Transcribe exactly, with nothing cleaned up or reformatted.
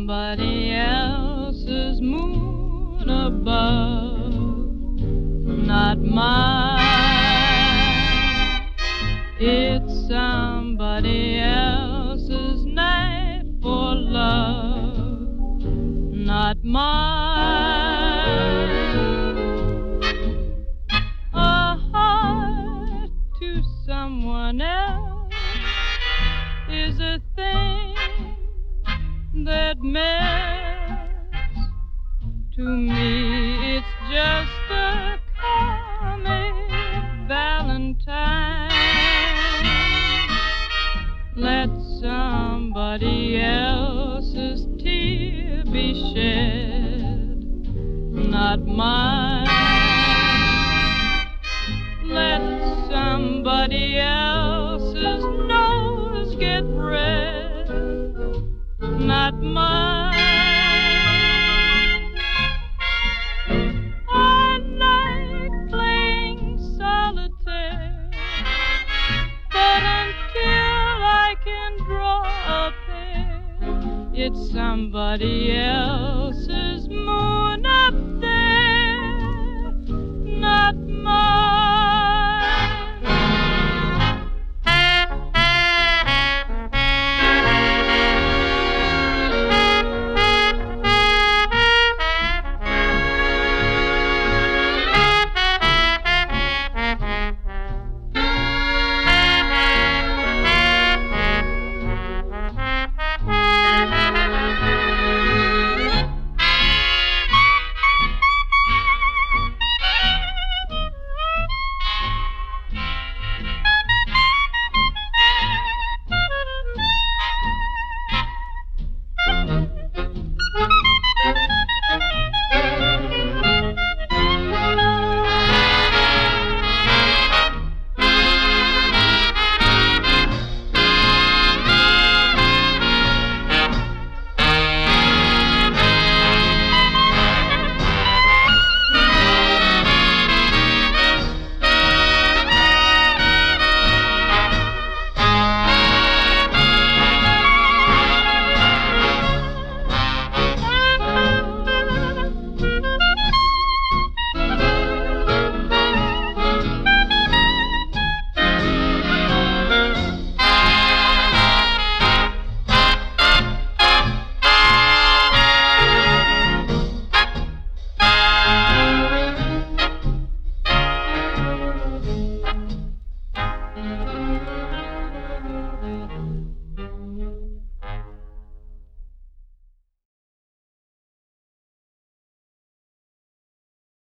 somebody else's moon above, not mine. It's somebody else's night for love, not mine. A heart to someone else is a thing that melts. To me it's just a comic valentine. Let somebody else's tear be shed, not mine. Let somebody else's nose get red, not mine. I like playing solitaire, but until I can draw a pair, it's somebody else's moon up there, not mine.